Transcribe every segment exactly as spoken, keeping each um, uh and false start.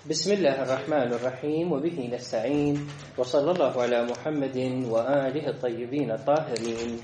بسم الله الرحمن الرحيم وبه نستعين وصلى الله على محمد وآله الطيبين الطاهرين.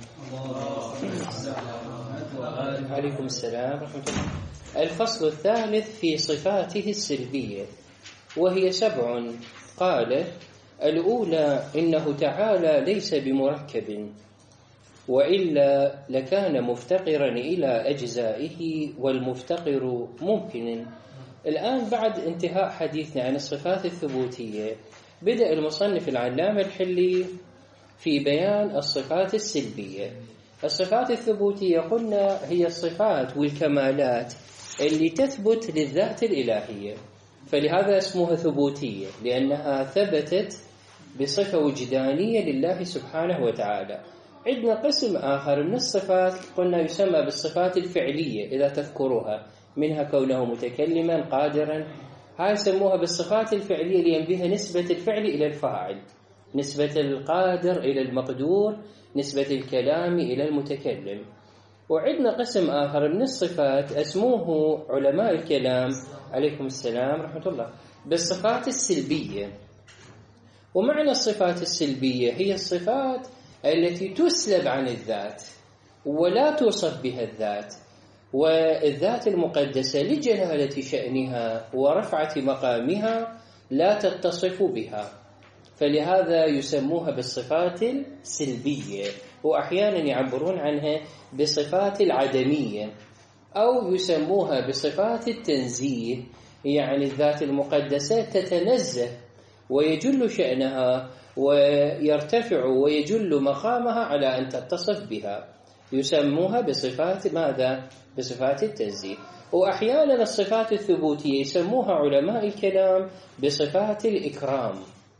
عليكم السلام ورحمة الله. الفصل الثالث في صفاته السلبية وهي سبع. قال: الأولى إنه تعالى ليس بمركب، وإلا لكان مفتقرا إلى أجزائه، والمفتقر ممكن. الآن بعد انتهاء حديثنا عن الصفات الثبوتية بدأ المصنف العلامة الحلي في بيان الصفات السلبية. الصفات الثبوتية قلنا هي الصفات والكمالات اللي تثبت للذات الإلهية، فلهذا اسمها ثبوتية، لأنها ثبتت بصفة وجدانية لله سبحانه وتعالى. عندنا قسم آخر من الصفات قلنا يسمى بالصفات الفعلية إذا تذكروها، منها كونه متكلما قادرا، هاي يسموها بالصفات الفعلية لأن بها نسبة الفعل إلى الفاعل، نسبة القادر إلى المقدور، نسبة الكلام إلى المتكلم. وعندنا قسم آخر من الصفات اسموه علماء الكلام عليكم السلام ورحمة الله بالصفات السلبية. ومعنى الصفات السلبية هي الصفات التي تسلب عن الذات ولا توصف بها الذات، والذات المقدسة لجلالة شأنها ورفعة مقامها لا تتصف بها، فلهذا يسموها بالصفات السلبية، وأحيانا يعبرون عنها بصفات العدمية، أو يسموها بصفات التنزيه، يعني الذات المقدسة تتنزه ويجل شأنها ويرتفع ويجل مقامها على أن تتصف بها، يسموها بصفات ماذا؟ بصفات التنزيه. وأحيانا الصفات الثبوتية يسموها علماء الكلام بصفات الإكرام،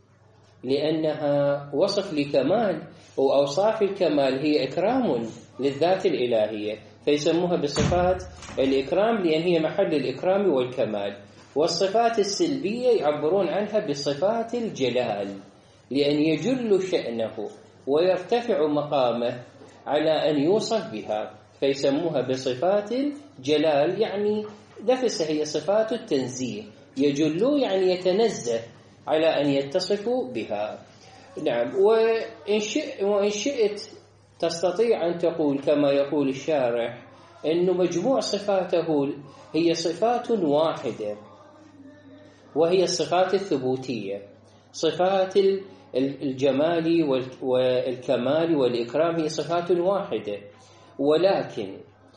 لأنها وصف لكمال، وأوصاف الكمال هي إكرام للذات الإلهية، فيسموها بصفات الإكرام لأن هي محل الإكرام والكمال. والصفات السلبية يعبرون عنها بصفات الجلال، لأن يجل شأنه ويرتفع مقامه على أن يوصف بها، فيسموها بصفات الجلال، يعني نفسها هي صفات التنزيه، يجل يعني يتنزه على أن يتصفوا بها. نعم. وإن, شئ وإن شئت تستطيع أن تقول كما يقول الشارح أن مجموع صفاته هي صفات واحدة، وهي الصفات الثبوتية. صفات الجمال والكمال والإكرام هي صفات واحدة، ولكن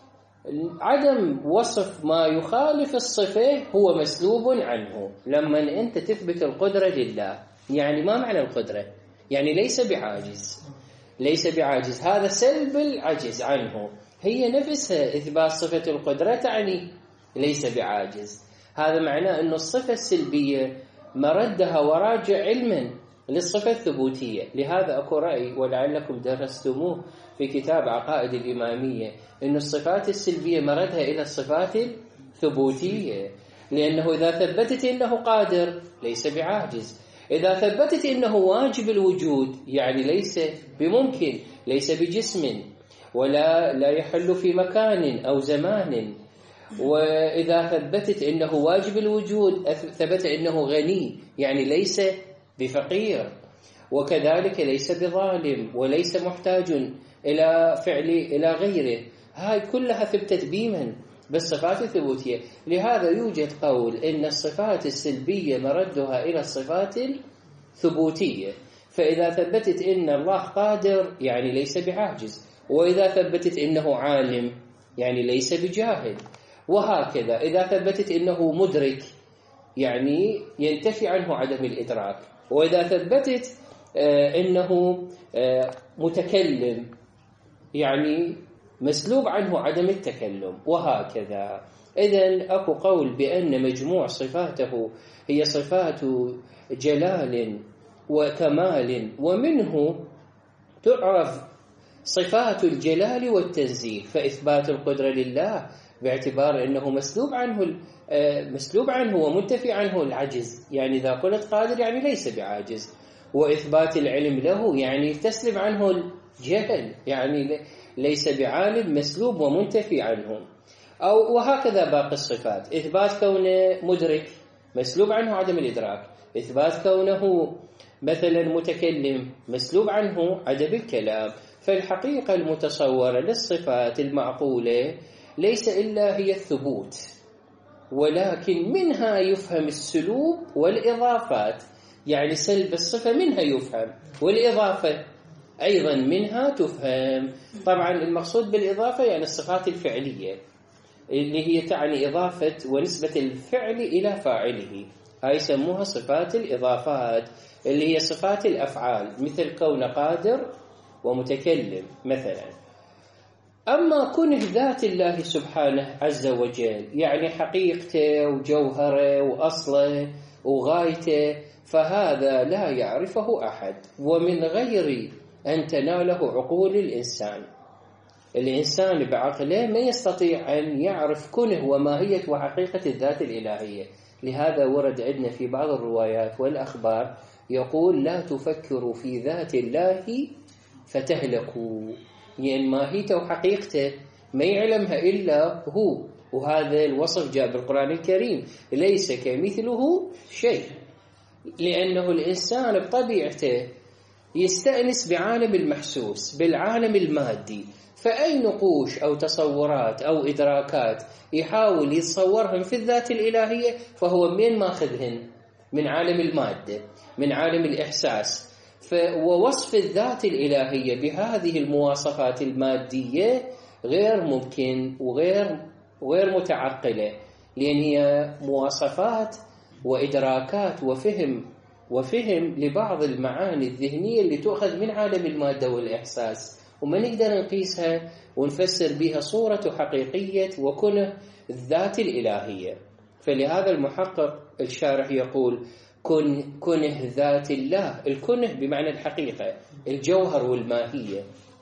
عدم وصف ما يخالف الصفة هو مسلوب عنه. لما أنت تثبت القدرة لله، يعني ما معنى القدرة؟ يعني ليس بعاجز، ليس بعاجز، هذا سلب العجز عنه. هي نفسها إثبات صفة القدرة تعني ليس بعاجز، هذا معناه أن الصفة السلبية مردها وراجع علما للصفة الثبوتية. لهذا أكو رأي ولعلكم درستموه في كتاب عقائد الإمامية، أن الصفات السلبية مردها إلى الصفات الثبوتية، لأنه إذا ثبتت أنه قادر ليس بعاجز، إذا ثبتت أنه واجب الوجود يعني ليس بممكن، ليس بجسم ولا لا يحل في مكان أو زمان، وإذا ثبتت أنه واجب الوجود ثبت أنه غني يعني ليس بفقير، وكذلك ليس بظالم وليس محتاج إلى فعل إلى غيره. هاي كلها ثبتت بمن؟ بالصفات الثبوتية. لهذا يوجد قول إن الصفات السلبية مردها إلى الصفات الثبوتية، فإذا ثبتت إن الله قادر يعني ليس بعاجز، وإذا ثبتت إنه عالم يعني ليس بجاهل، وهكذا. إذا ثبتت إنه مدرك يعني ينتفي عنه عدم الإدراك، وإذا ثبتت إنه متكلم يعني مسلوب عنه عدم التكلم، وهكذا. إذن أكو قول بأن مجموع صفاته هي صفات جلال وكمال، ومنه تعرف صفات الجلال والتنزيه، فإثبات القدرة لله باعتبار أنه مسلوب عنه مسلوب عنه ومنتفي عنه العجز، يعني إذا قلت قادر يعني ليس بعاجز، وإثبات العلم له يعني تسلب عنه الجهل، يعني ليس بعالم، مسلوب ومنتفي عنه. أو وهكذا باقي الصفات، إثبات كونه مدرك مسلوب عنه عدم الإدراك. إثبات كونه مثلا متكلم مسلوب عنه عدم الكلام. فالحقيقة المتصورة للصفات المعقولة ليس إلا هي الثبوت، ولكن منها يفهم السلوب والإضافات، يعني سلب الصفة منها يفهم، والإضافة أيضا منها تفهم. طبعا المقصود بالإضافة يعني الصفات الفعلية اللي هي تعني إضافة ونسبة الفعل إلى فاعله، هاي يسموها صفات الإضافات اللي هي صفات الأفعال، مثل كون قادر ومتكلم مثلا. أما كونه ذات الله سبحانه عز وجل يعني حقيقته وجوهره وأصله وغايته، فهذا لا يعرفه أحد ومن غير أن تناله عقول الإنسان. الإنسان بعقله ما يستطيع أن يعرف كنه وماهية وحقيقة الذات الإلهية. لهذا ورد عندنا في بعض الروايات والأخبار يقول لا تفكروا في ذات الله فتهلكوا، يعني ماهيته وحقيقته ما يعلمها إلا هو، وهذا الوصف جاء بالقرآن الكريم ليس كمثله شيء، لأنه الإنسان بطبيعته يستأنس بعالم المحسوس بالعالم المادي، فأي نقوش أو تصورات أو إدراكات يحاول يتصورهم في الذات الإلهية فهو من ماخذهن من عالم المادة، من عالم الإحساس. ووصف الذات الإلهية بهذه المواصفات المادية غير ممكن وغير غير متعقلة، لأن هي مواصفات وإدراكات وفهم وفهم لبعض المعاني الذهنية اللي تؤخذ من عالم المادة والإحساس، وما نقدر نقيسها ونفسر بها صورة حقيقية وكنه الذات الإلهية. فلهذا المحقق الشارح يقول كن كنه ذات الله، الكنه بمعنى الحقيقة، الجوهر والماهية،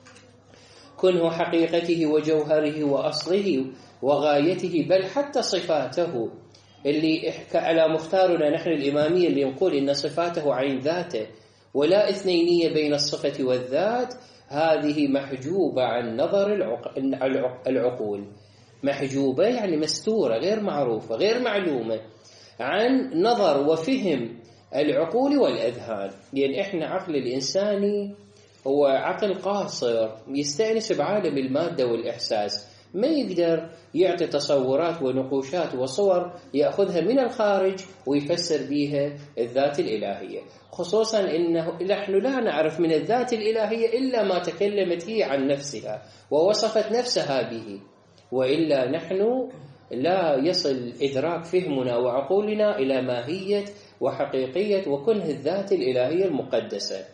كنه حقيقته وجوهره وأصله وغايته، بل حتى صفاته اللي على مختارنا نحن الإمامية اللي نقول إن صفاته عين ذاته ولا اثنينية بين الصفة والذات، هذه محجوبة عن نظر العقول. محجوبة يعني مستورة، غير معروفة، غير معلومة عن نظر وفهم العقول والأذهان، لأن إحنا عقل الإنساني هو عقل قاصر يستأنس بعالم المادة والإحساس، ما يقدر يعطي تصورات ونقوشات وصور يأخذها من الخارج ويفسر بها الذات الإلهية، خصوصا إنه نحن لا نعرف من الذات الإلهية إلا ما تكلمت هي عن نفسها ووصفت نفسها به، وإلا نحن لا يصل إدراك فهمنا وعقولنا إلى ماهية وحقيقية وكنه الذات الإلهية المقدسة.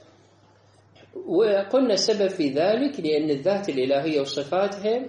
وقلنا السبب في ذلك لأن الذات الإلهية وصفاتها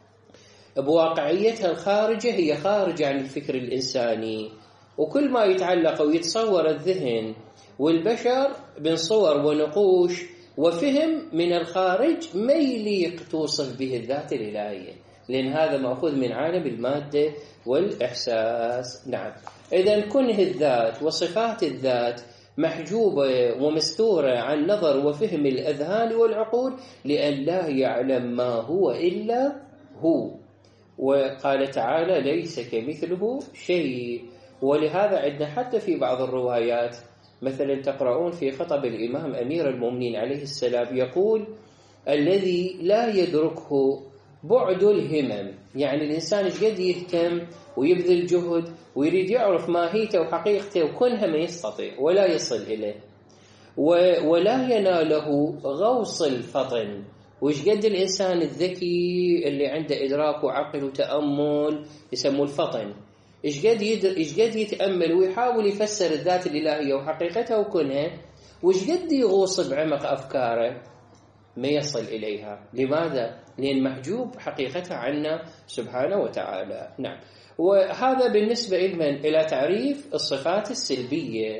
بواقعيتها الخارجة هي خارجة عن الفكر الإنساني، وكل ما يتعلق ويتصور الذهن والبشر من صور ونقوش وفهم من الخارج ما يليق توصف به الذات الإلهية، لأن هذا مأخوذ من عالم المادة والإحساس. نعم، إذن كنه الذات وصفات الذات محجوبة ومستورة عن نظر وفهم الأذهان والعقول لأن لا يعلم ما هو إلا هو. وقال تعالى ليس كمثله شيء. ولهذا عندنا حتى في بعض الروايات مثلا تقرؤون في خطب الإمام أمير المؤمنين عليه السلام يقول الذي لا يدركه بعد الهمم، يعني الإنسان ايش قد يهتم ويبذل جهد ويريد يعرف ماهيته وحقيقته وكنها ما يستطيع ولا يصل إليه، ولا يناله غوص الفطن. وإيش قد الإنسان الذكي اللي عنده إدراك وعقل وتأمل يسموه الفطن، إيش قد يدر إيش قد يتأمل ويحاول يفسر الذات الإلهية وحقيقتها وكنها، وإيش قد يغوص بعمق أفكاره ما يصل إليها. لماذا؟ لأن محجوب حقيقتها عنا سبحانه وتعالى. نعم، وهذا بالنسبة إلى تعريف الصفات السلبية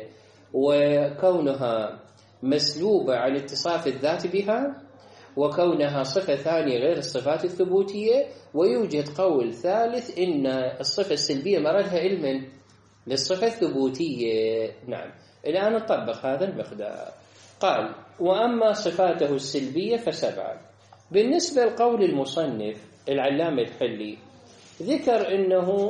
وكونها مسلوبة عن اتصاف الذات بها وكونها صفة ثانية غير الصفات الثبوتية. ويوجد قول ثالث إن الصفة السلبية مردها علما للصفة الثبوتية. نعم، الآن نطبق هذا المقدار. قال وأما صفاته السلبية فسبعة. بالنسبة لقول المصنف العلامة الحلي ذكر أنه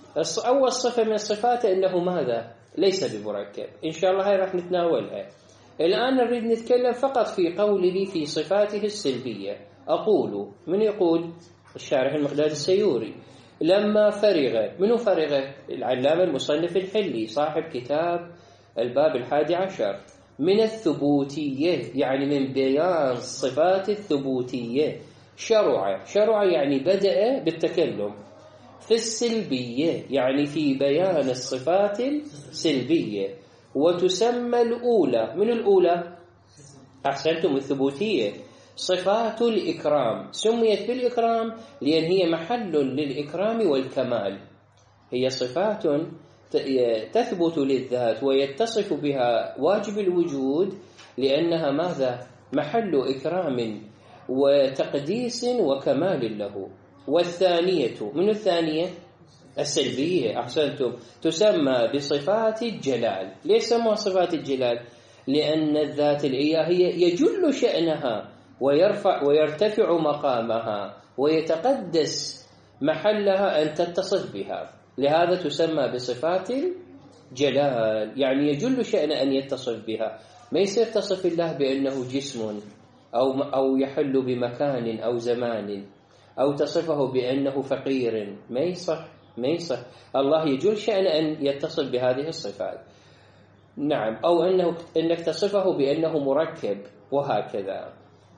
أول صفة من صفاته أنه ماذا؟ ليس بمركب. إن شاء الله هاي راح نتناولها. الآن نريد نتكلم فقط في قوله في صفاته السلبية. أقول، من يقول؟ الشارح المقداد السيوري. لما فرغ، منو فرغ؟ العلامة المصنف الحلي صاحب كتاب الباب الحادي عشر، من الثبوتية، يعني من بيان الصفات الثبوتية. شرع، شرع يعني بدأ بالتكلم. في السلبية يعني في بيان الصفات السلبية. وتسمى الأولى، من الأولى؟ أحسنتم، الثبوتية. صفات الإكرام، سميت بالإكرام لأن هي محل للإكرام والكمال. هي صفات تثبت للذات ويتصف بها واجب الوجود لأنها ماذا؟ محل إكرام وتقديس وكمال له. والثانية، من الثانية؟ السلبية. أحسنتم، تسمى بصفات الجلال. ليش سموها صفات الجلال؟ لأن الذات الإلهية يجل شأنها ويرفع ويرتفع مقامها ويتقدس محلها أن تتصف بها، لهذا تسمى بصفات الجلال، يعني يجل شأن أن يتصف بها. ما يصير تصف الله بأنه جسم أو أو يحل بمكان أو زمان، أو تصفه بأنه فقير، ما يصح ما يصح. الله يجل شأن أن يتصف بهذه الصفات. نعم، أو أنه أنك تصفه بأنه مركب، وهكذا.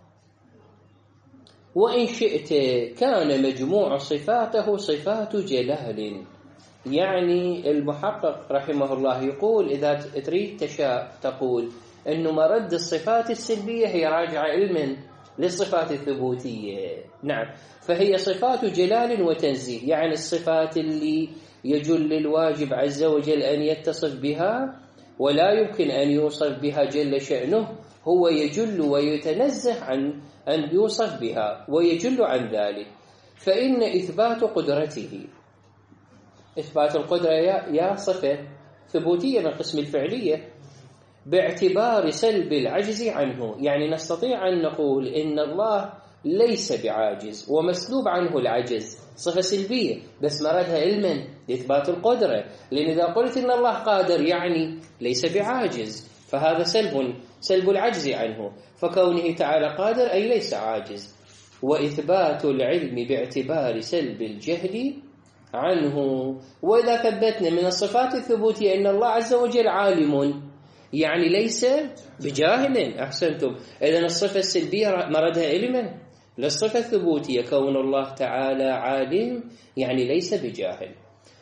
وإن شئت كان مجموع صفاته صفات جلال. يعني المحقق رحمه الله يقول إذا تريد تشاء تقول أنه مرد الصفات السلبية هي راجعة علما للصفات الثبوتية. نعم، فهي صفات جلال وتنزيه، يعني الصفات اللي يجل الواجب عز وجل أن يتصف بها ولا يمكن أن يوصف بها جل شأنه، هو يجل ويتنزه عن أن يوصف بها ويجل عن ذلك. فإن إثبات قدرته، إثبات القدرة يا صفة ثبوتية من قسم الفعلية، باعتبار سلب العجز عنه، يعني نستطيع أن نقول إن الله ليس بعاجز ومسلوب عنه العجز، صفة سلبية بس مردها علما لإثبات القدرة، لأن إذا قلت إن الله قادر يعني ليس بعاجز، فهذا سلب سلب العجز عنه، فكونه تعالى قادر أي ليس عاجز. وإثبات العلم باعتبار سلب الجهل عنه. وإذا ثبتنا من الصفات الثبوتية أن الله عز وجل عالم، يعني ليس بجاهل. أحسنتم، إذن الصفة السلبية مردها علما، للصفة الثبوتية كون الله تعالى عالم يعني ليس بجاهل.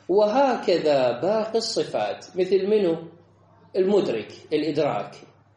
وهكذا باقي الصفات، مثل منه؟ المدرك، الإدراك،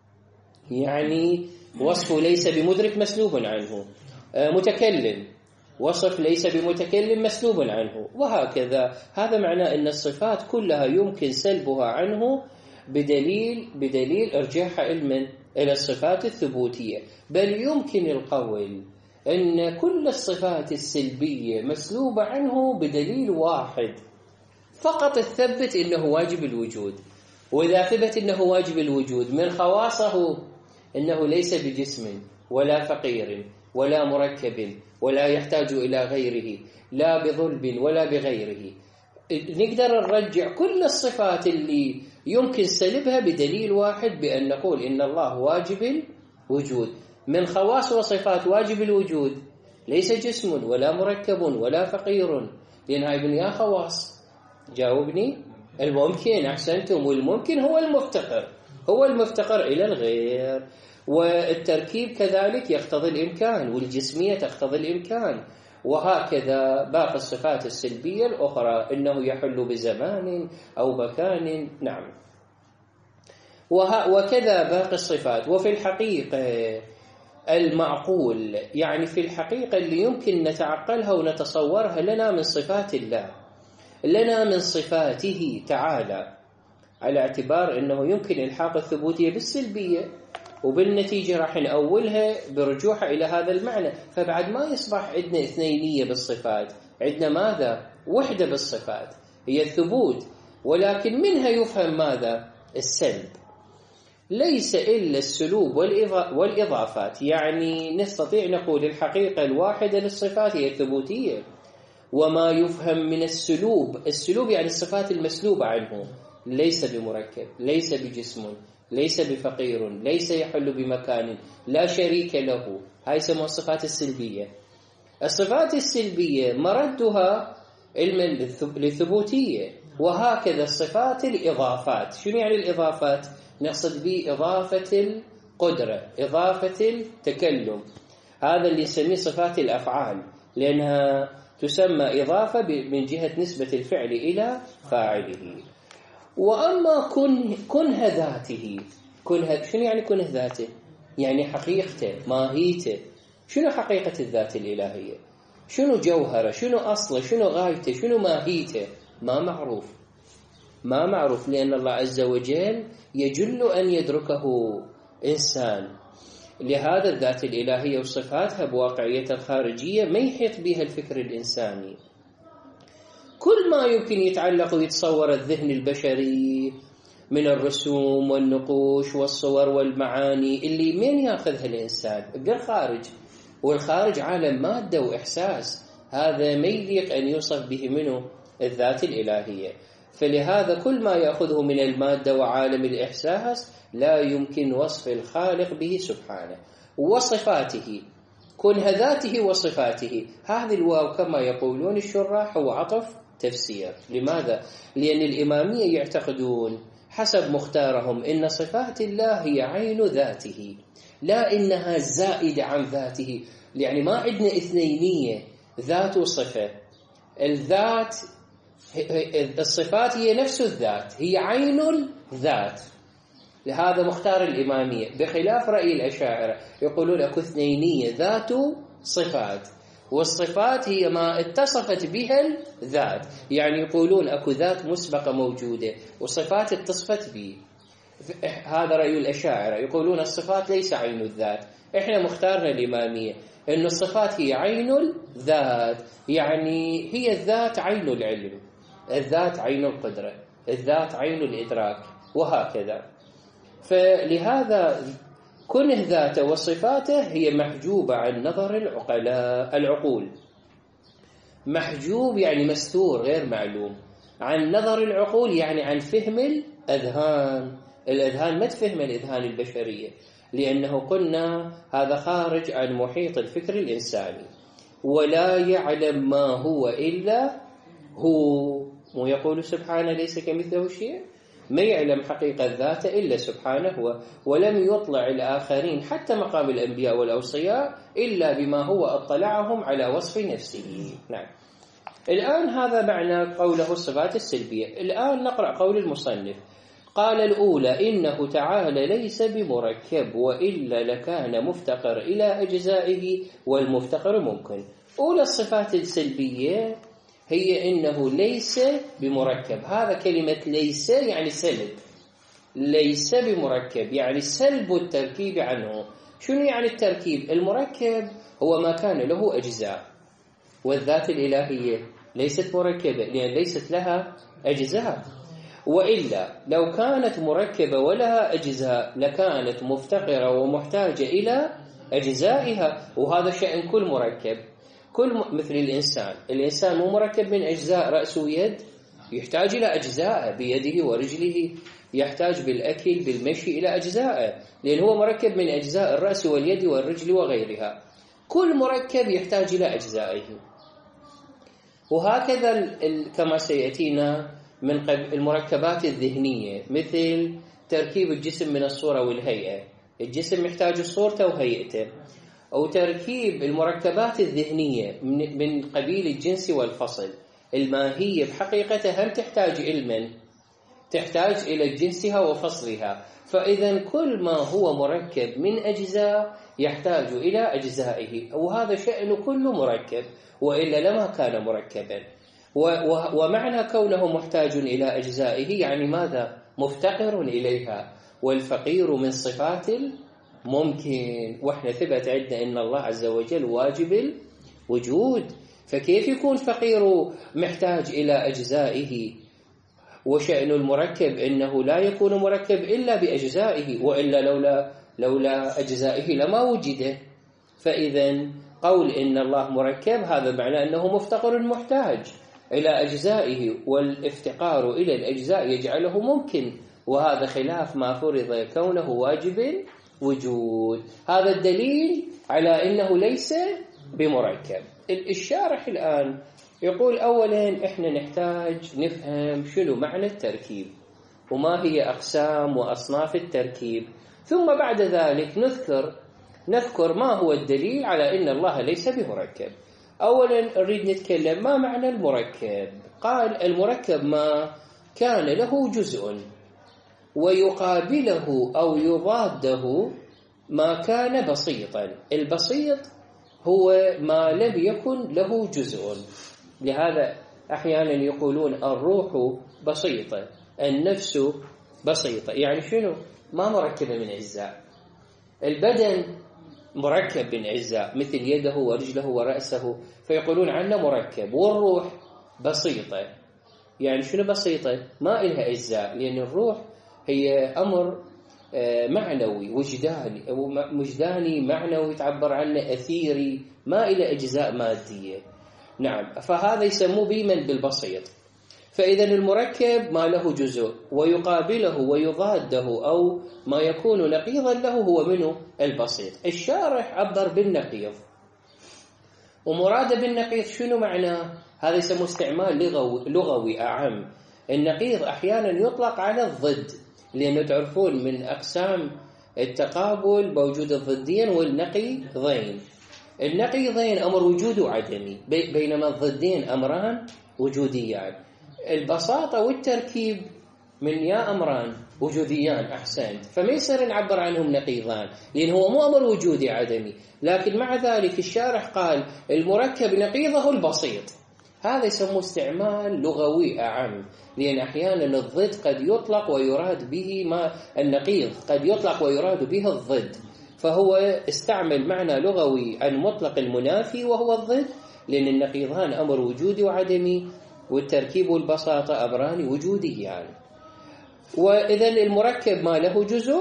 يعني وصفه ليس بمدرك مسلوب عنه. متكلم، وصف ليس بمتكلم مسلوب عنه، وهكذا. هذا معناه أن الصفات كلها يمكن سلبها عنه بدليل بدليل إرجاح علما إلى الصفات الثبوتية. بل يمكن القول أن كل الصفات السلبية مسلوبة عنه بدليل واحد فقط، الثبت إنه واجب الوجود. وإذا ثبت إنه واجب الوجود، من خواصه إنه ليس بجسم ولا فقير ولا مركب ولا يحتاج إلى غيره، لا بظلم ولا بغيره. نقدر نرجع كل الصفات اللي يمكن سلبها بدليل واحد، بأن نقول إن الله واجب الوجود. من خواص وصفات واجب الوجود ليس جسم ولا مركب ولا فقير، لأن هاي بنيا خواص. جاوبني. الممكن، أحسنتم، والممكن هو المفتقر، هو المفتقر إلى الغير. والتركيب كذلك يقتضي الإمكان، والجسمية تقتضي الإمكان، وهكذا باقي الصفات السلبية الأخرى، إنه يحل بزمان أو مكان. نعم، وكذا باقي الصفات. وفي الحقيقة المعقول، يعني في الحقيقة اللي يمكن نتعقلها ونتصورها لنا من صفات الله، لنا من صفاته تعالى، على اعتبار أنه يمكن إلحاق الثبوتية بالسلبية، وبالنتيجة راح نأولها برجوعها إلى هذا المعنى. فبعد ما يصبح عندنا اثنينية بالصفات، عندنا ماذا؟ وحدة بالصفات هي الثبوت، ولكن منها يفهم ماذا؟ السلب. ليس إلا السلوب والإضافات، يعني نستطيع نقول الحقيقة الواحدة للصفات هي الثبوتية، وما يفهم من السلوب. السلوب يعني الصفات المسلوبة عنه، ليس بمركب، ليس بجسم، ليس بفقير، ليس يحل بمكان، لا شريك له. هاي يسموها الصفات السلبية. الصفات السلبية مردها علم للثبوتية. وهكذا الصفات الإضافات. شنو يعني الإضافات؟ نقصد به إضافة القدرة، إضافة التكلم. هذا اللي نسميه صفات الأفعال، لأنها تسمى إضافة من جهة نسبة الفعل إلى فاعله. وأما كن كنه ذاته، كنه شنو يعني كنه ذاته؟ يعني حقيقته، ماهيته. شنو حقيقة الذات الإلهية؟ شنو جوهره؟ شنو أصله؟ شنو غايته؟ شنو ماهيته؟ ما معروف، ما معروف، لأن الله عز وجل يجل أن يدركه إنسان. لهذا الذات الإلهية وصفاتها بواقعية الخارجية ما يحيط بها الفكر الإنساني. كل ما يمكن يتعلق ويتصور الذهن البشري من الرسوم والنقوش والصور والمعاني اللي من ياخذها الإنسان بالخارج، والخارج عالم مادة وإحساس، هذا ما يليق أن يوصف به منه الذات الإلهية. فلهذا كل ما يأخذه من المادة وعالم الإحساس لا يمكن وصف الخالق به سبحانه. وصفاته، كنه ذاته وصفاته، هذه الواو كما يقولون الشراح هو عطف تفسير. لماذا؟ لأن الإمامية يعتقدون حسب مختارهم إن صفات الله هي عين ذاته، لا إنها زائدة عن ذاته. يعني ما عندنا اثنينية، ذات وصفة. الذات، الصفات هي نفس الذات، هي عين الذات. لهذا مختار الإمامية، بخلاف رأي الأشاعرة يقولون أكو اثنينية، ذات صفات، والصفات هي ما اتصفت بها الذات. يعني يقولون أكو ذات مسبقة موجودة وصفات اتصفت به. هذا رأي الأشاعرة، يقولون الصفات ليس عين الذات. إحنا مختارنا الإمامية إن الصفات هي عين الذات، يعني هي الذات عين العلم، الذات عين القدرة، الذات عين الإدراك، وهكذا. فلهذا كنه ذاته وصفاته هي محجوبة عن نظر العقلاء، العقول. محجوب يعني مستور غير معلوم، عن نظر العقول يعني عن فهم الأذهان. الأذهان ما تفهم الأذهان البشرية، لأنه قلنا هذا خارج عن محيط الفكر الإنساني. ولا يعلم ما هو إلا هو، ويقول سبحانه ليس كمثله شيء. ما يعلم حقيقة ذاته إلا سبحانه هو، ولم يطلع الآخرين حتى مقام الأنبياء والأوصياء إلا بما هو اطلعهم على وصف نفسه. نعم. الآن هذا معنى قوله الصفات السلبية. الآن نقرأ قول المصنف. قال الأولى إنه تعالى ليس بمركب، وإلا لكان مفتقر إلى أجزائه، والمفتقر ممكن. أولى الصفات السلبية هي إنه ليس بمركب. هذا كلمة ليس يعني سلب، ليس بمركب يعني سلب التركيب عنه. شنو يعني التركيب؟ المركب هو ما كان له أجزاء، والذات الإلهية ليست مركبة لأن ليست لها أجزاء. وإلا لو كانت مركبة ولها أجزاء لكانت مفتقرة ومحتاجة إلى أجزائها، وهذا شأن كل مركب. كل م... مثل الإنسان، الإنسان مو مركب من أجزاء رأس ويد، يحتاج إلى أجزاء بيده ورجله، يحتاج بالأكل بالمشي إلى أجزاء، لأن هو مركب من أجزاء الرأس واليد والرجل وغيرها. كل مركب يحتاج إلى أجزائه. وهكذا ال... كما سيأتينا من المركبات الذهنية، مثل تركيب الجسم من الصورة والهيئة. الجسم محتاج صورته وهيئته. أو تركيب المركبات الذهنية من قبيل الجنس والفصل. الماهية بحقيقتها هم تحتاج علما، تحتاج إلى جنسها وفصلها. فإذا كل ما هو مركب من أجزاء يحتاج إلى أجزائه، وهذا شأن كل مركب، وإلا لما كان مركبا. ومعنى كونه محتاج إلى أجزائه يعني ماذا؟ مفتقر إليها. والفقير من صفات الممكن، وإحنا ثبت عندنا إن الله عز وجل واجب الوجود، فكيف يكون فقير محتاج إلى أجزائه؟ وشأن المركب إنه لا يكون مركب إلا بأجزائه، وإلا لولا, لولا أجزائه لما وجد. فإذا قول إن الله مركب هذا معناه أنه مفتقر محتاج إلى أجزائه، والافتقار إلى الأجزاء يجعله ممكن، وهذا خلاف ما فرض كونه واجب وجود. هذا الدليل على أنه ليس بمركب. الشارح الآن يقول أولا إحنا نحتاج نفهم شنو معنى التركيب وما هي أقسام وأصناف التركيب، ثم بعد ذلك نذكر نذكر ما هو الدليل على أن الله ليس بمركب. أولا نريد نتكلم ما معنى المركب. قال المركب ما كان له جزء ويقابله أو يضاده ما كان بسيطا. البسيط هو ما لم يكن له جزء، لهذا أحيانا يقولون الروح بسيطة، النفس بسيطة. يعني شنو؟ ما مركبة من أجزاء. البدن مركب من أجزاء مثل يده ورجله ورأسه، فيقولون عنه مركب. والروح بسيطة. يعني شنو بسيطة؟ ما إلها أجزاء، لأن الروح هي أمر معنوي وجداني وجداني معنوي تعبر عنه أثيري، ما إلى أجزاء مادية. نعم، فهذا يسموه بيمن بالبسيط. فإذا المركب ما له جزء ويقابله ويضاده أو ما يكون نقيضا له هو منه البسيط. الشارح عبر بالنقيض، ومراد بالنقيض شنو معناه؟ هذا يسموه استعمال لغوي, لغوي أعم. النقيض أحيانا يطلق على الضد، لأنه تعرفون من أقسام التقابل موجود الضدين والنقيضين. النقيضين أمر وجود وعدمي، بينما الضدين أمران وجوديان. البساطة والتركيب من يا أمران وجوديان. أحسنت. فما يصير نعبر عنهم نقيضان، لأن هو مو أمر وجودي عدمي. لكن مع ذلك الشارح قال المركب نقيضه البسيط. هذا يسموه استعمال لغوي أعم، لأن أحيانا الضد قد يطلق ويراد به ما النقيض قد يطلق ويراد به الضد، فهو استعمل معنى لغوي عن مطلق المنافي وهو الضد، لأن النقيضان أمر وجودي وعدمي، والتركيب والبساطة أمران وجوديان. وإذا المركب ما له جزء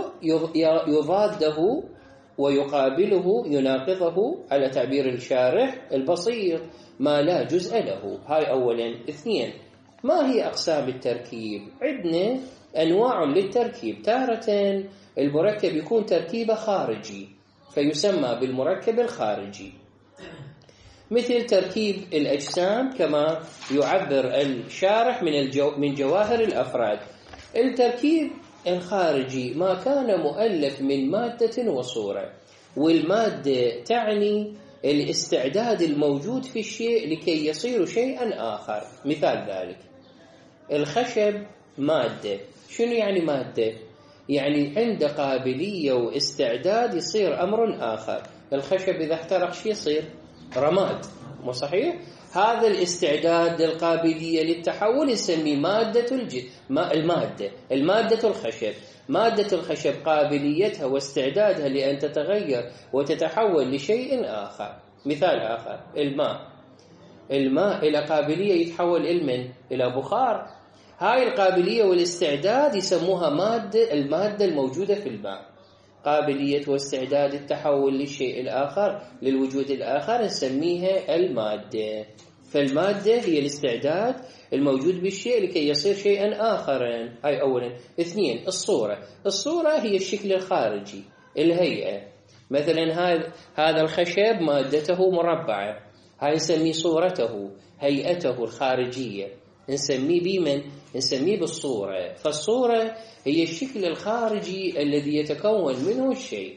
يضاده ويقابله يناقضه على تعبير الشارح. البسيط ما لا جزء له. هاي أولا. اثنين، ما هي أقسام التركيب؟ عندنا أنواع للتركيب. تارة المركب يكون تركيبه خارجي فيسمى بالمركب الخارجي، مثل تركيب الأجسام كما يعبر الشارح من, الجو من جواهر الأفراد. التركيب الخارجي ما كان مؤلف من مادة وصورة، والمادة تعني الاستعداد الموجود في الشيء لكي يصير شيئا آخر. مثال ذلك الخشب مادة. شنو يعني مادة؟ يعني عنده قابلية واستعداد يصير أمر آخر. الخشب إذا احترق شيء يصير رماد، مو صحيح؟ هذا الاستعداد للقابلية للتحول نسميه مادة الج... ما المادة المادة الخشب. مادة الخشب قابليتها واستعدادها لأن تتغير وتتحول لشيء آخر. مثال آخر الماء. الماء إلى قابلية يتحول المن إلى بخار. هاي القابلية والاستعداد يسموها مادة المادة الموجودة في الماء. قابلية واستعداد التحول للشيء الآخر للوجود الآخر نسميها المادة. فالمادة هي الاستعداد الموجود بالشيء لكي يصير شيئا آخرا. هاي أولا. اثنين، الصورة. الصورة هي الشكل الخارجي، الهيئة. مثلا هذا الخشب مادته مربعة، هاي نسميه صورته، هيئته الخارجية، نسميه بمن؟ نسميه بالصورة. فالصورة هي الشكل الخارجي الذي يتكون منه الشيء.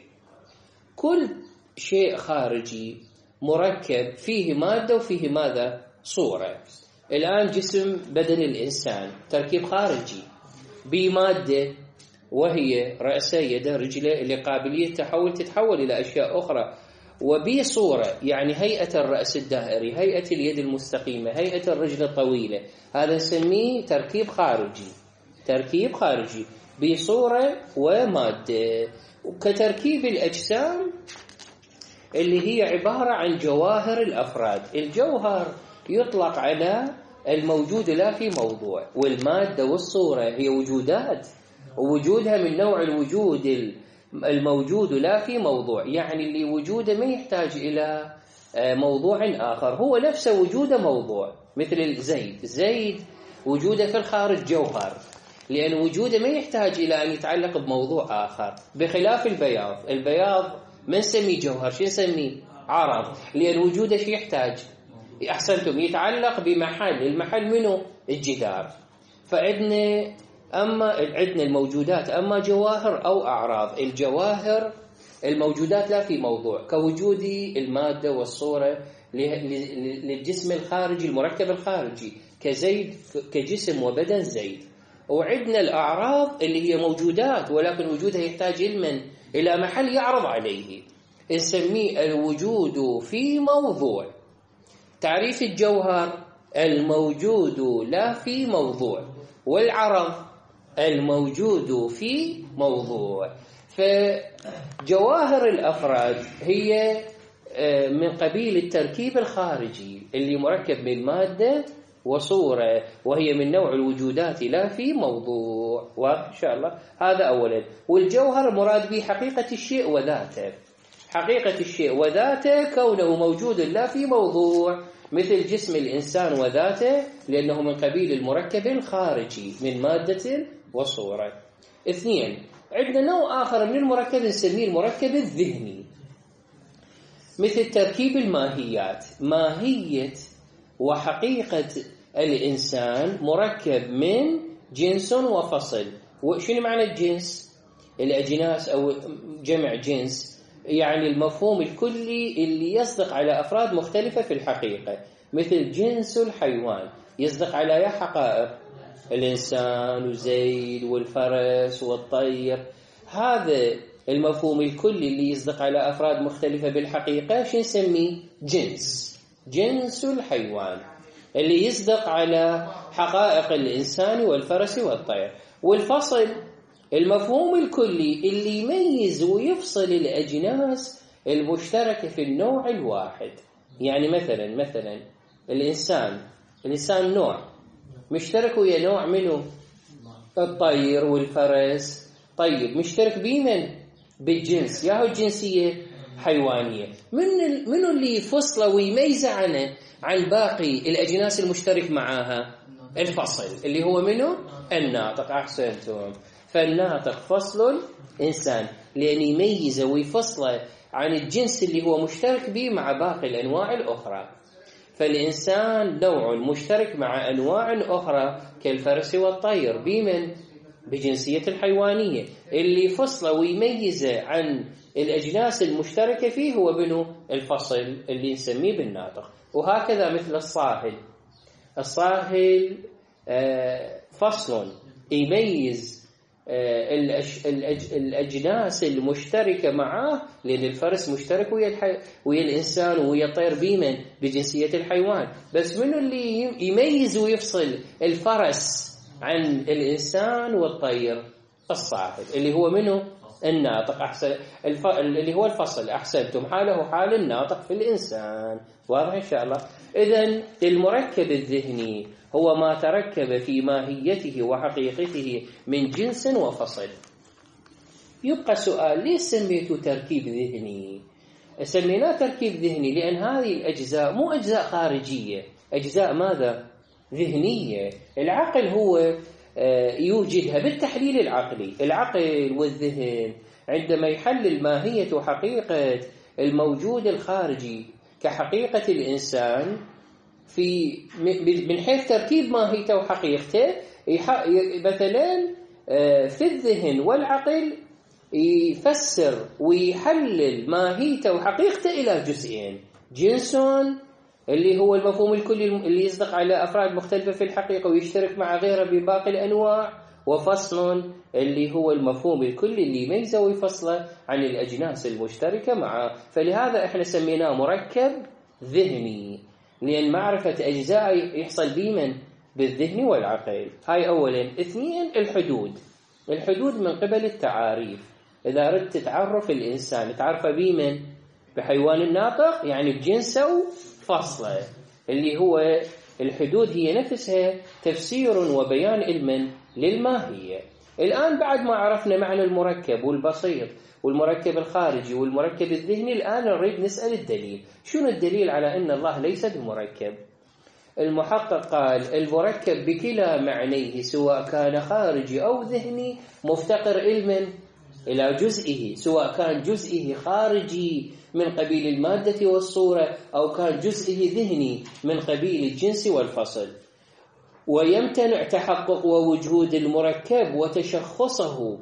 كل شيء خارجي مركب فيه مادة وفيه ماذا؟ صورة. الآن جسم بدن الإنسان تركيب خارجي بمادة وهي رأسه يده رجله اللي قابلية تحول تتحول إلى أشياء أخرى، وبصورة يعني هيئة الرأس الدائري، هيئة اليد المستقيمة، هيئة الرجل الطويلة. هذا نسميه تركيب خارجي. تركيب خارجي بصورة ومادة. كتركيب الأجسام اللي هي عبارة عن جواهر الأفراد. الجوهر يطلق على الموجود لا في موضوع، والمادة والصورة هي وجودات، ووجودها من نوع الوجود الموجود لا في موضوع، يعني اللي وجوده ما يحتاج إلى موضوع آخر هو نفسه وجوده موضوع، مثل الزيد. زيد وجوده في الخارج جوهر، لأن وجوده ما يحتاج إلى أن يتعلق بموضوع آخر، بخلاف البياض. البياض ما نسميه جوهر، شو نسميه؟ عرض، لأن وجوده شو يحتاج؟ أحسنتم، يتعلق بمحل. المحل منه؟ الجدار. فعندنا أما عندنا الموجودات أما جواهر أو أعراض. الجواهر الموجودات لا في موضوع، كوجود المادة والصورة للجسم الخارجي، المركب الخارجي، كزيد، كجسم وبدن زيد. وعندنا الأعراض اللي هي موجودات ولكن وجودها يحتاج علما إلى محل يعرض عليه، نسميه الوجود في موضوع. تعريف الجوهر: الموجود لا في موضوع، والعرض الموجود في موضوع. فجواهر الأفراد هي من قبيل التركيب الخارجي اللي مركب من مادة وصورة، وهي من نوع الوجودات لا في موضوع. وإن شاء الله هذا أولا. والجوهر مراد به حقيقة الشيء وذاته. حقيقة الشيء وذاته كونه موجود لا في موضوع، مثل جسم الإنسان وذاته، لأنه من قبيل المركب الخارجي من مادة وصورة. اثنين، عندنا نوع آخر من المركب نسميه المركب الذهني، مثل تركيب الماهيات. ماهية وحقيقة الإنسان مركب من جنس وفصل. وشنو معنى الجنس؟ الأجناس أو جمع جنس، يعني المفهوم الكلي اللي يصدق على أفراد مختلفة في الحقيقة، مثل جنس الحيوان يصدق على يا حقائق، الإنسان وزيد والفرس والطير. هذا المفهوم الكلي اللي يصدق على أفراد مختلفة بالحقيقة شو نسميه؟ جنس. جنس الحيوان اللي يصدق على حقائق الإنسان والفرس والطير. والفصل المفهوم الكلي اللي يميز ويفصل الأجناس المشتركة في النوع الواحد. يعني مثلا مثلا الإنسان الإنسان نوع مشترك ويا نوع منه الطير والفرس. طيب مشترك بمن؟ بالجنس، ياهو الجنسية حيوانية. من منو اللي يفصله ويميزه عنه عن باقي الأجناس المشترك معاها؟ الفصل اللي هو منه الناطق. أحسنتم. فالناطق فصل إنسان، لأن يميزه ويفصله عن الجنس اللي هو مشترك به مع باقي الأنواع الأخرى. فالإنسان نوع مشترك مع أنواع أخرى كالفرس والطير بمن؟ بجنسية الحيوانية. اللي فصله ويميزه عن الأجناس المشتركة فيه هو بنو الفصل اللي نسميه بالناطق. وهكذا مثل الصاهل. الصاهل فصل يميز الأجناس المشتركة معاه، لأن الفرس مشترك ويا, الحي... ويا الإنسان ويا الطير بيمن بجنسية الحيوان. بس منو اللي يميز ويفصل الفرس عن الإنسان والطير؟ الصاهل اللي هو منه الناطق. أحسن الف... اللي هو الفصل. أحسنتم. حاله حال الناطق في الإنسان. واضح إن شاء الله. إذن المركب الذهني هو ما تركب في ماهيته وحقيقته من جنس وفصل. يبقى سؤال: ليش سميته تركيب ذهني؟ سميناه تركيب ذهني لأن هذه الأجزاء مو أجزاء خارجية، أجزاء ماذا؟ ذهنية. العقل هو يوجدها بالتحليل العقلي. العقل والذهن عندما يحلل ماهية وحقيقة الموجود الخارجي كحقيقة الإنسان في من حيث تركيب ماهيته وحقيقته، مثلا في الذهن والعقل يفسر ويحلل ماهيته وحقيقته إلى جزئين: جنس اللي هو المفهوم الكلي اللي يصدق على أفراد مختلفة في الحقيقة ويشترك مع غيره بباقي الأنواع، وفصل اللي هو المفهوم الكلي اللي يميزه ويفصله عن الأجناس المشتركة معه. فلهذا احنا سميناه مركب ذهني، لأن معرفة أجزاء يحصل بمن؟ بالذهن والعقل. هاي أولا. اثنين، الحدود. الحدود من قبل التعاريف. إذا أردت تعرف الإنسان تعرفه بمن؟ بحيوان الناطق، يعني بجنسه وفصله، اللي هو الحدود هي نفسها تفسير وبيان علم للماهية. الآن بعد ما عرفنا معنى المركب والبسيط والمركب الخارجي والمركب الذهني، الآن نريد نسأل الدليل. شنو الدليل على أن الله ليس بمركب؟ المحقق قال المركب بكلا معنيه سواء كان خارجي أو ذهني مفتقر علما إلى جزئه، سواء كان جزئه خارجي من قبيل المادة والصورة أو كان جزئه ذهني من قبيل الجنس والفصل. ويمتنع تحقق ووجود المركب وتشخصه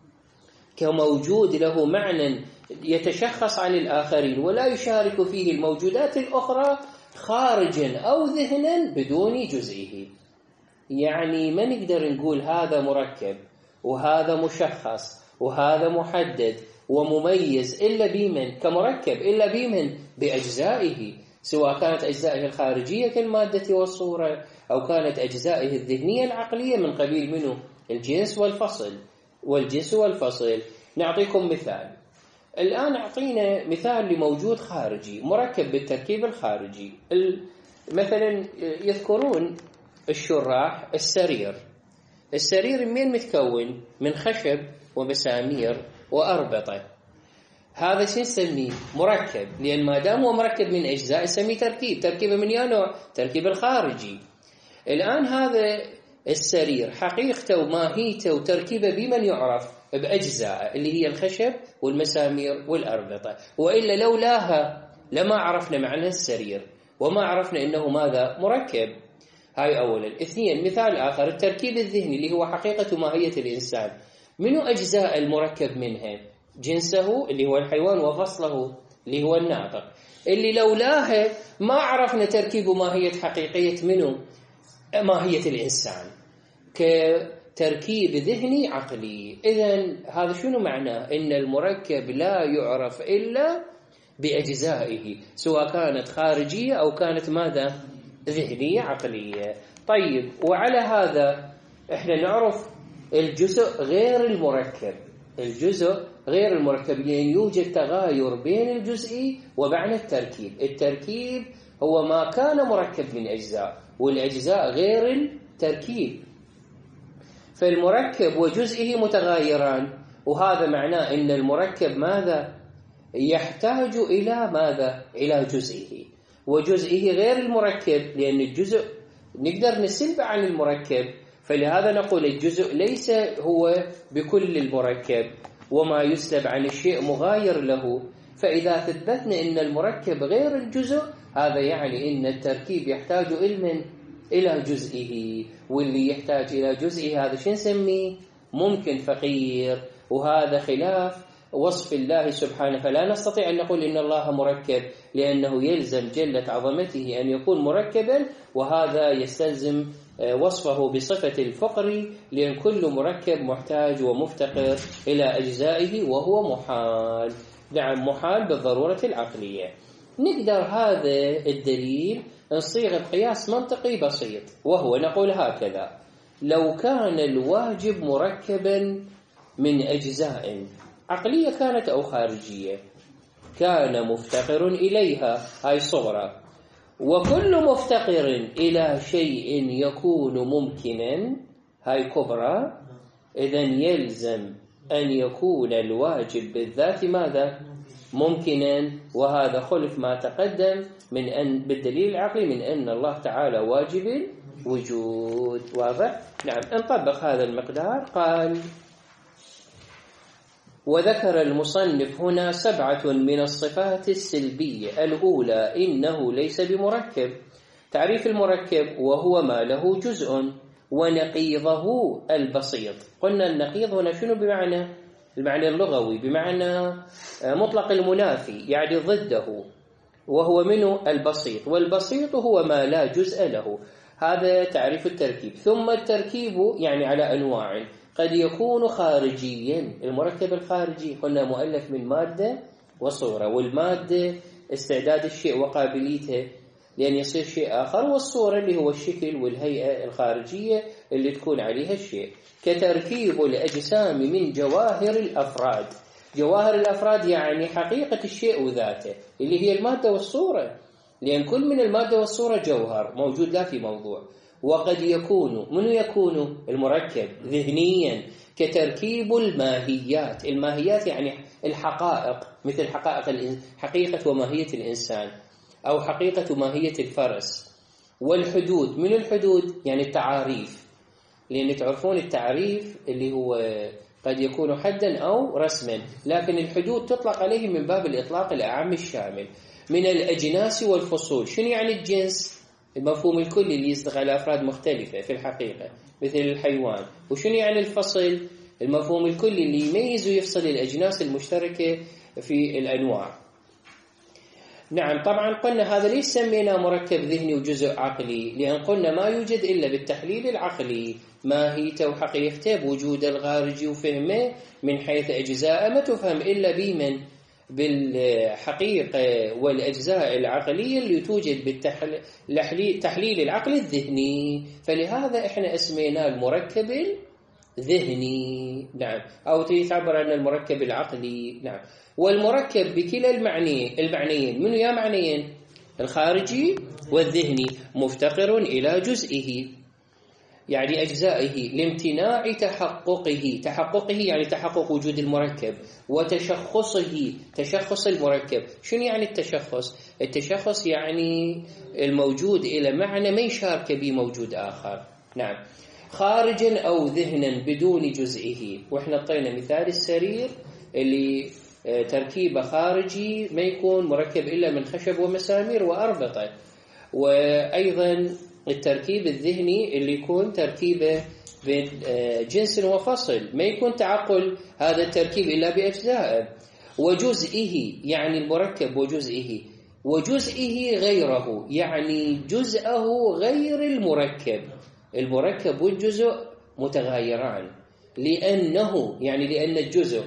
كموجود له معنى يتشخص عن الآخرين ولا يشارك فيه الموجودات الأخرى خارجا أو ذهنا بدون جزئه. يعني ما نقدر نقول هذا مركب وهذا مشخص وهذا محدد ومميز إلا بمن كمركب إلا بمن بأجزائه، سواء كانت أجزائه الخارجية كالمادة والصورة أو كانت أجزائه الذهنية العقلية من قبيل منه الجنس والفصل والجنس والفصل. نعطيكم مثال الآن. أعطينا مثال لموجود خارجي مركب بالتركيب الخارجي. مثلا يذكرون الشراح السرير. السرير من متكون؟ من خشب ومسامير وأربطة. هذا شو نسميه؟ مركب، لأن ما دام هو مركب من أجزاء نسميه تركيب. تركيبه من يا نوع؟ تركيب الخارجي. الآن هذا السرير حقيقته وماهيته وتركيبه بمن يعرف؟ بأجزاء اللي هي الخشب والمسامير والأربطة، وإلا لولاها لما عرفنا معنى السرير وما عرفنا إنه ماذا؟ مركب. هاي أولا. اثنين، مثال آخر التركيب الذهني اللي هو حقيقة ماهية الإنسان. منو أجزاء المركب منها؟ جنسه اللي هو الحيوان وفصله اللي هو الناطق، اللي لولاها ما عرفنا تركيب ماهية حقيقية منه ماهية الإنسان كتركيب ذهني عقلي. إذن هذا شنو معناه؟ إن المركب لا يعرف إلا بأجزائه سواء كانت خارجية أو كانت ماذا؟ ذهنية عقلية. طيب، وعلى هذا إحنا نعرف الجزء غير المركب. الجزء غير المركب لأن يوجد تغاير بين الجزء ومعنى التركيب. التركيب هو ما كان مركب من أجزاء، والأجزاء غير التركيب. فالمركب وجزئه متغايران، وهذا معناه أن المركب ماذا؟ يحتاج إلى ماذا؟ إلى جزئه، وجزئه غير المركب لأن الجزء نقدر نسلب عن المركب. فلهذا نقول الجزء ليس هو بكل المركب، وما يسلب عن الشيء مغاير له. فإذا ثبتنا أن المركب غير الجزء، هذا يعني أن التركيب يحتاج علما إلى جزئه، واللي يحتاج إلى جزئه هذا شو نسميه؟ ممكن فقير. وهذا خلاف وصف الله سبحانه، فلا نستطيع أن نقول إن الله مركب، لأنه يلزم جلة عظمته أن يكون مركبا، وهذا يستلزم وصفه بصفة الفقر، لأن كل مركب محتاج ومفتقر إلى أجزائه وهو محال. نعم، محال بالضرورة العقلية. نقدر هذا الدليل نصيغ بقياس منطقي بسيط، وهو نقول هكذا: لو كان الواجب مركبا من أجزاء عقلية كانت أو خارجية كان مفتقر إليها، هاي صغرى، وكل مفتقر إلى شيء يكون ممكنا، هاي كبرى. إذن يلزم أن يكون الواجب بالذات ماذا؟ ممكنا، وهذا خلف ما تقدم من أن بالدليل العقلي من أن الله تعالى واجب الوجود. واضح؟ نعم. نطبق هذا المقدار. قال: وذكر المصنف هنا سبعة من الصفات السلبية. الأولى: إنه ليس بمركب. تعريف المركب: وهو ما له جزء ونقيضه البسيط. قلنا النقيض هنا شنو بمعنى؟ المعنى اللغوي بمعنى مطلق المنافي، يعني ضده، وهو منه البسيط. والبسيط هو ما لا جزء له. هذا تعريف التركيب. ثم التركيب يعني على أنواع، قد يكون خارجيا. المركب الخارجي قلنا مؤلف من مادة وصورة، والمادة استعداد الشيء وقابليته لأن يصير شيء آخر، والصورة اللي هو الشكل والهيئة الخارجية اللي تكون عليها الشيء. كتركيب الأجسام من جواهر الأفراد. جواهر الأفراد يعني حقيقة الشيء وذاته اللي هي المادة والصورة، لأن كل من المادة والصورة جوهر موجود لا في موضوع. وقد يكون، منو يكون المركب ذهنيا كتركيب الماهيات. الماهيات يعني الحقائق، مثل حقائق حقيقة وماهية الإنسان، أو حقيقة وماهية الفرس. والحدود، من الحدود يعني التعاريف، لأن تعرفون التعريف اللي هو قد يكون حدا أو رسما، لكن الحدود تطلق عليه من باب الإطلاق الأعم الشامل. من الأجناس والفصول، شنو يعني الجنس؟ المفهوم الكلي اللي يصدق على أفراد مختلفة في الحقيقة مثل الحيوان. وشنو يعني الفصل؟ المفهوم الكلي اللي يميز ويفصل الأجناس المشتركة في الأنواع. نعم، طبعا قلنا هذا ليش سمينا مركب ذهني وجزء عقلي؟ لأن قلنا ما يوجد إلا بالتحليل العقلي، ماهيته وحقيقته بوجود الخارجي وفهمه من حيث أجزاء ما تفهم إلا بمن بالحقيقة والأجزاء العقلية اللي توجد بالتحليل العقلي الذهني. فلهذا إحنا اسمينا المركب الذهني، نعم، أو تعبر عن المركب العقلي، نعم. والمركب بكلا المعني المعنيين، منو يا معنيين؟ الخارجي والذهني، مفتقر إلى جزئه يعني أجزائه لامتناع تحققه. تحققه يعني تحقق وجود المركب، وتشخصه تشخص المركب. شنو يعني التشخص؟ التشخص يعني الموجود إلى معنى ما يشارك به موجود آخر، نعم. خارجا أو ذهنا بدون جزئه، وإحنا طينا مثال السرير اللي تركيبه خارجي ما يكون مركب إلا من خشب ومسامير وأربطة. وأيضا التركيب الذهني اللي يكون تركيبه بين جنس وفصل، ما يكون تعقل هذا التركيب إلا بأجزائه. وجزئه يعني المركب وجزئه، وجزئه غيره يعني جزءه غير المركب. المركب والجزء متغايران، لأنه يعني لأن الجزء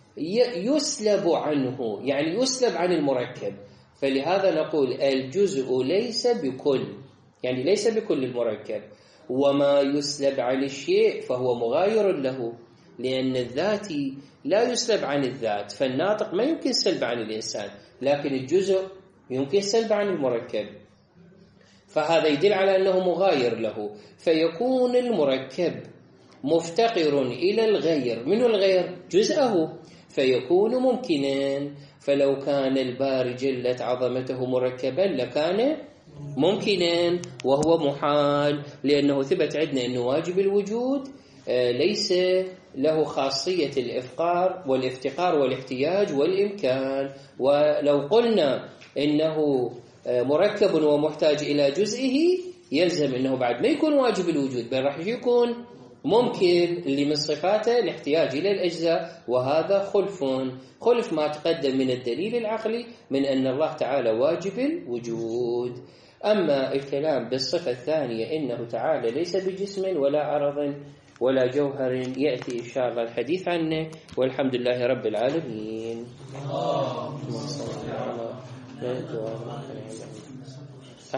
يسلب عنه، يعني يسلب عن المركب. فلهذا نقول الجزء ليس بكل، يعني ليس بكل المركب. وما يسلب عن الشيء فهو مغاير له، لأن الذاتي لا يسلب عن الذات. فالناطق ما يمكن سلب عن الإنسان، لكن الجزء يمكن سلب عن المركب، فهذا يدل على أنه مغاير له. فيكون المركب مفتقر إلى الغير. من الغير؟ جزءه، فيكون ممكنا. فلو كان البار جلت عظمته مركبا لكان ممكنا، وهو محال، لأنه ثبت عندنا أنه واجب الوجود ليس له خاصية الإفقار والافتقار والاحتياج والإمكان. ولو قلنا إنه مركب ومحتاج إلى جزئه يلزم أنه بعد ما يكون واجب الوجود، بل راح يكون ممكن اللي من صفاته الاحتياج إلى الأجزاء، وهذا خلف خلف ما تقدم من الدليل العقلي من أن الله تعالى واجب الوجود. أما الكلام بالصفة الثانية إنه تعالى ليس بجسم ولا عرض ولا جوهر يأتي إن شاء الله الحديث عنه، والحمد لله رب العالمين.